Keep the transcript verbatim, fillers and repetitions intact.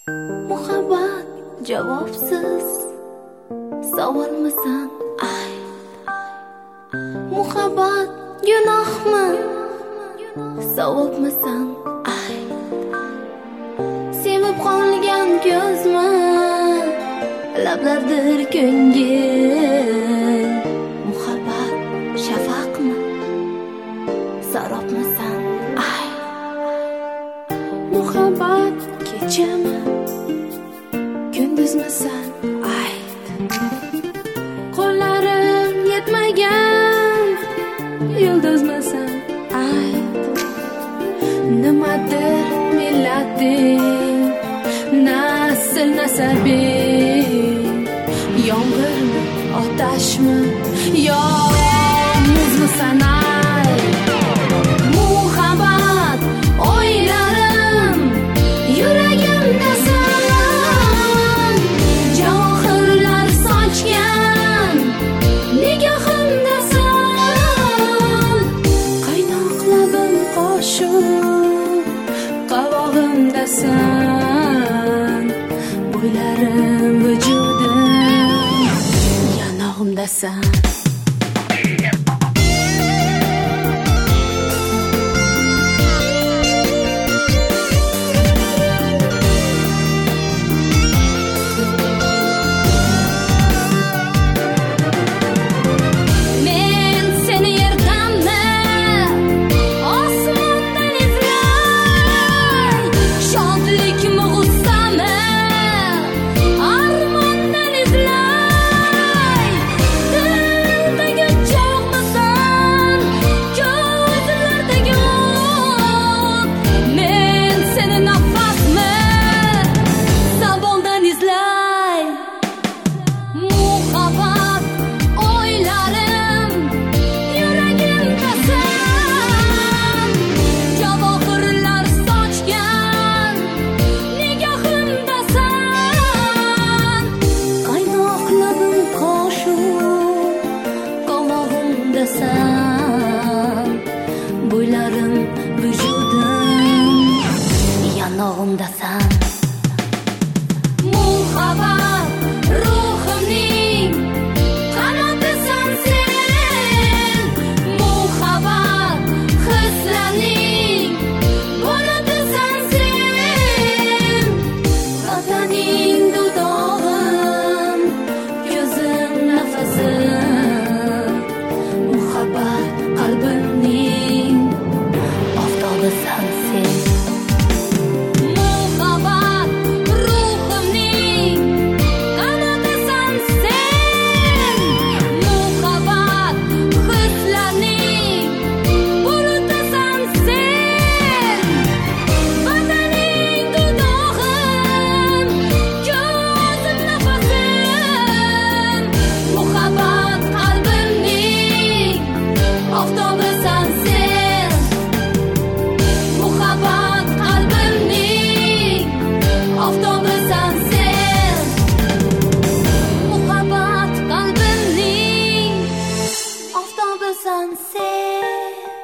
Muhabbat javobsiz savolmisan ay. Muhabbat gunohmi savobmisan ay. Sevib qolgan ko'zmi lablardir ko'ngil. Muhabbat shafaqmi sarobmisan ay. Muhabbat kechami kunduzmisan ay. Qo'llarim yetmagan yulduzmisan ay. Nimadir millating nasl nasabing. Yomg'irmi otashmi yo muzmisan ay. Muhabbat o'ylarim yuragimdasan. Javohirlar sochgan nigohimdasan. Qaynoq labim qoshiq qovog'imdasan. Bo'ylarim vujudim yanog'imdasan. Bo'ylarim vujudim yanog'imdasan. Muhabbat ruhimning qanotisan sen. Muhabbat hislarning bulutisan sen. Vataning dudog'im, ko'zim nafasim. Muhabbat qalbimning oftobisan sen. Muhabbat ruhimning qanotisan sen. Muhabbat hislarning bulutisan sen. Vataning dudog'im, ko'zim nafasim. Muhabbat qalbimning oftobisan sen. Muhabbat qalbimning oftobisan sen. Muhabbat qalbimning oftobisan sen.